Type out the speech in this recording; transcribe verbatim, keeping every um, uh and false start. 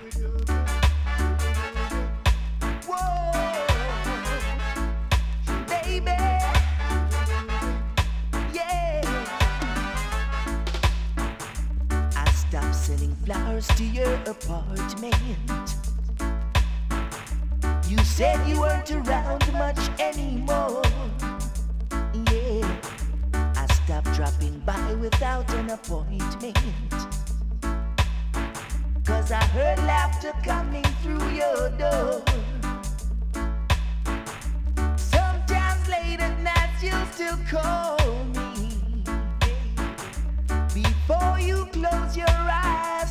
Whoa, baby, yeah. I stopped sending flowers to your apartment. You said you weren't around much anymore. Yeah, I stopped dropping by without an appointment. Cause I heard laughter coming through your door. Sometimes late at night you'll still call me before you close your eyes.